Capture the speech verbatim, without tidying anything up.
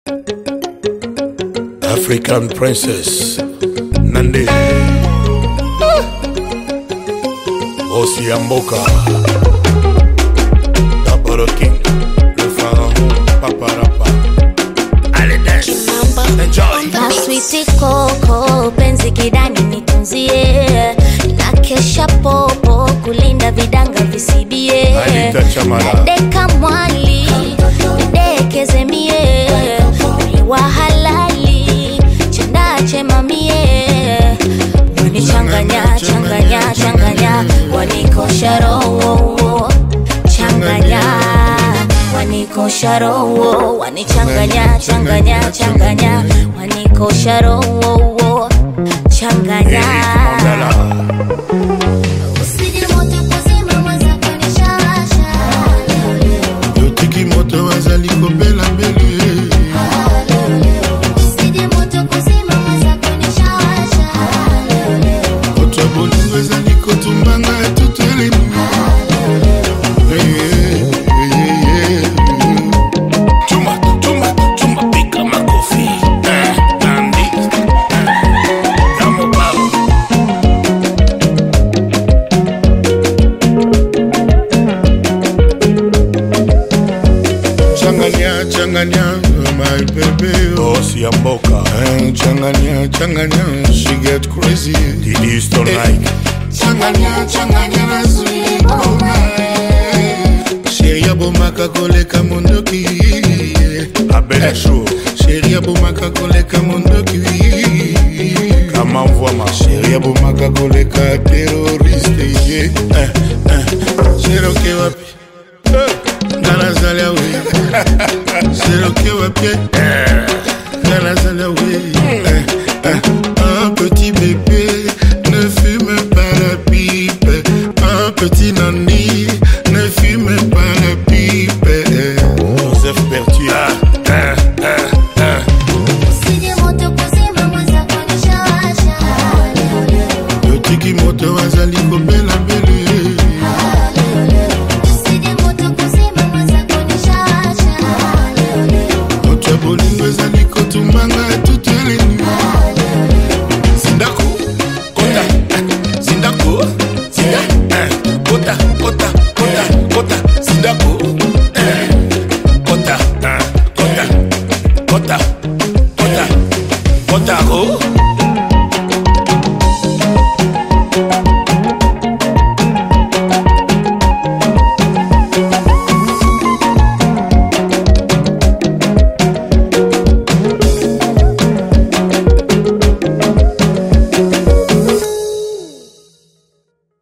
African princess Nande Bosi Amboka Double King le pharaon Paparapa. Allez dance, enjoy. Na sweet koko penzi kidani nitunzie, na kesha popo kulinda vidanga visibie, na deka mwali nidekeze mie, wa halali chenda chema mie, wani changanya changanya changanya, wanikosha roho changanya, wanikosha roho, wanichanganya changanya changanya, wanikosha roho changanya. Usije moto kuzima mwanza kunishasha, yotiki moto wazali kobela mbele. usije moto kuzima mwanza kunishasha, oto bolingo wazali kotumbanga tuteleni. Changanya, changanya, my baby. Bosi Amboka. Changanya, changanya, she get crazy. The Eastern like. Changanya, changanya, sweet boma. Sheria bomaka koleka mondoki. Abela show. Sheria bomaka koleka mondoki. Kama mvoma. Sheria bomaka koleka terroriste. Eh, eh. Sheroke wapi. Gana zalia we. Sheroke wapi. Gana zalia we. Un petit bébé ne fume pas la pipe. Un petit nani ne fume pas la pipe. Joseph Berthier. usije moto kuzima mwanza kunishasha, yotiki moto wazali kobela mbele. usije moto kuzima mwanza kunishasha, oto bolingo ezali kotumbanga tuteleni. Zindako kota Zindako Zinda kota kota kota kota Zindako kota kota kota